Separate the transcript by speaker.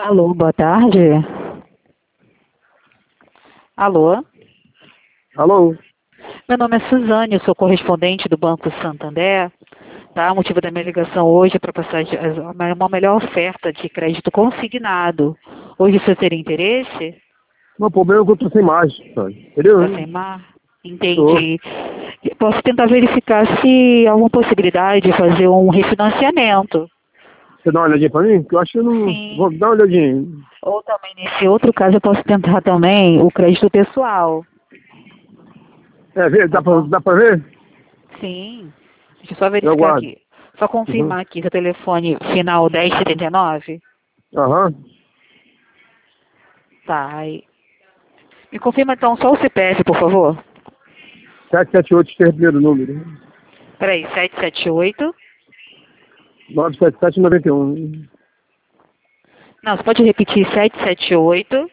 Speaker 1: Alô, boa tarde. Alô,
Speaker 2: Alô?
Speaker 1: meu nome é Suzane, eu sou correspondente do Banco Santander. Tá? O motivo da minha ligação hoje é para passar uma melhor oferta de crédito consignado. Hoje você teria interesse?
Speaker 2: O problema é que eu tô sem margem, sabe? Entendeu?
Speaker 1: Tá sem mar?
Speaker 2: Tô.
Speaker 1: Entendi. Posso tentar verificar se há alguma possibilidade de fazer um refinanciamento.
Speaker 2: Você dá uma olhadinha pra mim? Que eu acho que eu não...
Speaker 1: Sim.
Speaker 2: Vou dar uma olhadinha.
Speaker 1: Ou também, nesse outro caso, eu posso tentar também o crédito pessoal. Tá bom?
Speaker 2: Dá pra ver?
Speaker 1: Sim. Deixa eu só
Speaker 2: Eu
Speaker 1: verificar
Speaker 2: guardo.
Speaker 1: aqui. Só
Speaker 2: Uhum.
Speaker 1: confirmar aqui seu telefone final 1079.
Speaker 2: Aham.
Speaker 1: Tá. Aí. Me confirma então só o CPF, por favor.
Speaker 2: 778, esse é o primeiro número.
Speaker 1: Peraí, 778.
Speaker 2: 97791.
Speaker 1: Não, você pode repetir 778.